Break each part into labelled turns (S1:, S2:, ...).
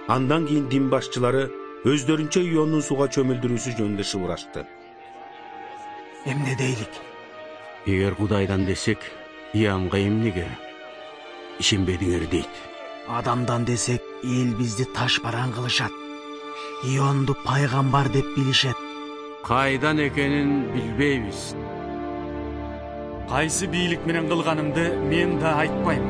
S1: Андан кийин дин башчылары өздөрүнчө Иондун суга чөмүлдүрүүсү жөнүндө шыбырашты.
S2: Эмне дейлик?
S3: Эгер Кудайдан десек, Ионго эмнеге ишенбедиңер дейт.
S2: Адамдан десек, эл бизди таш баран кылышат. Ионду пайгамбар деп билишет.
S3: Кайдан экенин билбейбиз.
S4: Кайсы бийлик менен кылганымды мен да айтпайм.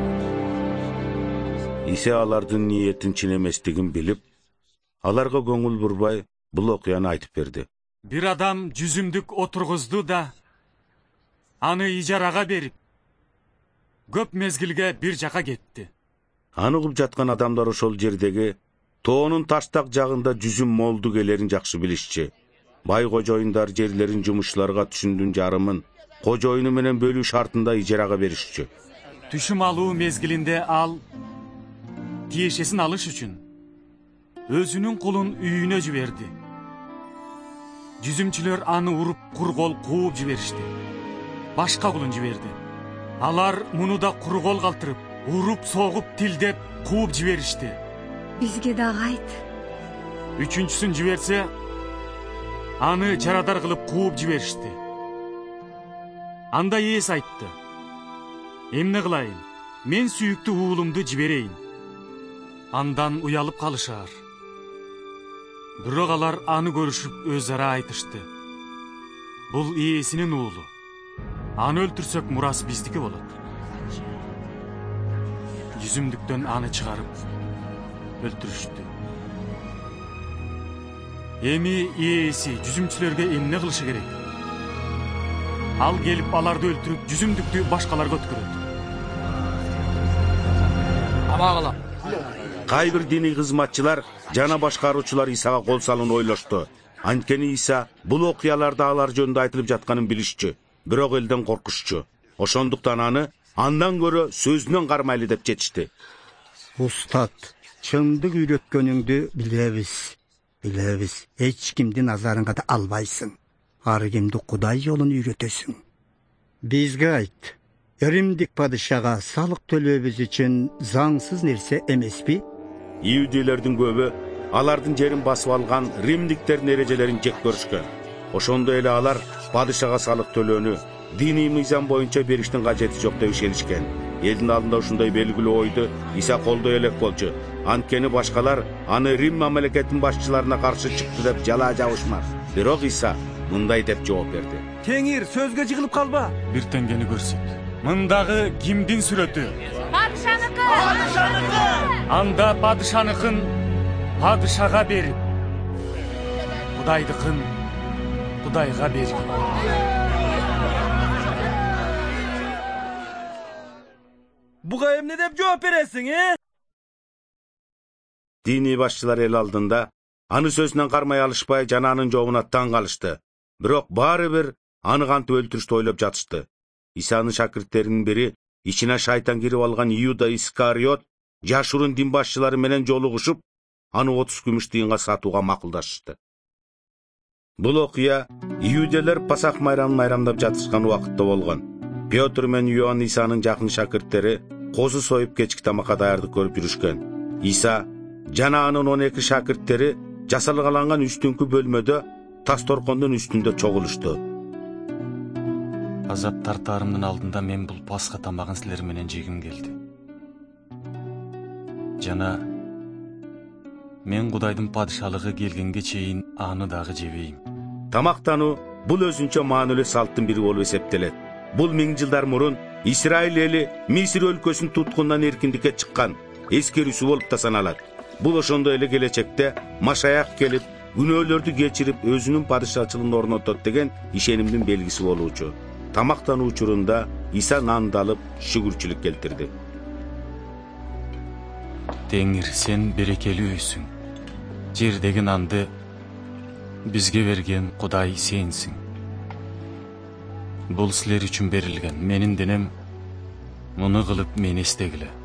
S1: Иса алардын ниетин чын эместигин билип, аларга көңүл бурбай бул окуяны айтып берди.
S4: Бир адам жүзүмдүк отургузду да аны ижарага берип, көп мезгилге бир жака кетти.
S1: Аны угуп жаткан адамдар ошол жердеги тоонун таштак жагында жүзүм молду келерин жакшы билишчи. Бай кожоюндар жерлерин жумушчуларга түшүндүн жарымын кожоюну менен бөлүү шартында ижарага беришчү.
S4: Түшүм алуу мезгилинде ал тиешесин алыш үчүн өзүнүн кулун үйүнө жиберди. Жүзүмчүлөр аны уруп кур кол кууп жиберишти. Башка кулун жиберди. Алар муну да кур кол калтырып, уруп согуп тилдеп кууп жиберишти.
S5: Бизге дагы айт.
S4: Үчүнчүсүн жиберсе, аны жарадар кылып кууп жиберишти. Анда ээс айтты: эмне кылайын? Мен сүйүктүү уулумду жиберейин. Андан уялып калышаар. Бирок алар аны көрүшүп өз ара айтышты: бул ээсинин уулу. Аны өлтүрсөк мурас биздики болот. Жүзүмдүктөн аны чыгарып өлтүрүштү. Эми ээси жүзүмчүлөргө эмне кылышы керек? Ал келип аларды өлтүрүп, жүзүмдүктү башкаларга өткөрөт.
S2: Абагала.
S1: Кайбир диний кызматчылар жана башкаруучулар Исага кол салууну ойлошту. Анткени Иса бул окуяларда алар жөнүндө айтылып жатканын билишчү, бирок элден коркушчу. Ошондуктан аны андан көрө сөзүнөн кармайлы деп жетишти.
S6: Устат, чындык үйрөткөнүңдү билебиз. Эч кимдин назарыңа да албайсың. Ар кимди Кудай жолун үйрөтөсүң. Бизге айт. Римдик падышага салык төлөөбүз үчүн заңсыз нерсе эмеспи?
S1: Иудейлердин көбү алардын жерин басып алган римдиктердин эрежелерин жек көрүшкөн. Ошондой эле алар падышага салык төлөөнү диний мыйзам боюнча бериштин кажети жок деп ишенишкен. Элдин алдында ушундай белгилүү ойду Иса колдой элек болчу. Анткени башкалар аны Рим мамлекетинин башчыларына каршы чыкты деп жалаа жабышмак. Бирок Иса мындай деп жооп берди:
S2: Теңир, сөзгө жыгылып калба.
S4: Бир теңгени көрсөт. Мындагы кимдин сүрөтү?
S5: Падышаныкы!
S4: Анда падышаныкын падышага берип, Кудайдыкын Кудайга бергин.
S2: Буга эмне деп жооп бересиң,
S1: Диний башчылар эл алдында аны сөзүнөн кармай алышпай жана анын жообуна таң калышты. Бирок баары бир аны кантип өлтүрүштү ойлоп жатышты. Исанын шакирттеринин бири, ичине шайтан кирип алган Иуда Искариот, жашырын дин башчылары менен жолугушуп, аны 30 күмүш тыйынга сатууга макулдашышты. Бул окуя иуделер Пасах майрамын майрамдап жатышкан убакытта болгон. Петр менен Иоанн Исанын жакын шакирттери козу союп кечки тамакка даярдык көрүп жүрүшкөн. Иса жана анын 12 шакирттери жасалгаланган үстүңкү бөлмөдө тас торкондун үстүндө чогулушту.
S4: Азап тартаарымдын алдында мен бул Пасха тамагын силер менен жегим келди. Жана мен Кудайдын падышалыгы келгенге чейин аны дагы жебейм.
S1: Тамактануу бул өзүнчө маанилүү салттын бири болуп эсептелет. Бул 1000 жылдар мурун Израиль эли Мисир өлкөсүнүн туткунунан эркиндикке чыккан эскерүүсү болуп да саналат. Бул ошондой эле келечекте Машаяк келип, күнөөлөрдү кечирип өзүнүн падышачылыгын орнотот деген ишенимдин белгиси болуучу. Тамактануу учурунда Иса нанды алып шүгүрчүлүк келтирди.
S4: Теңир, сен берекелүүсүң. Жердеги нанды бизге берген Кудай сенсиң. Бул силер үчүн берилген менин денем. Муну кылып мени эстегиле.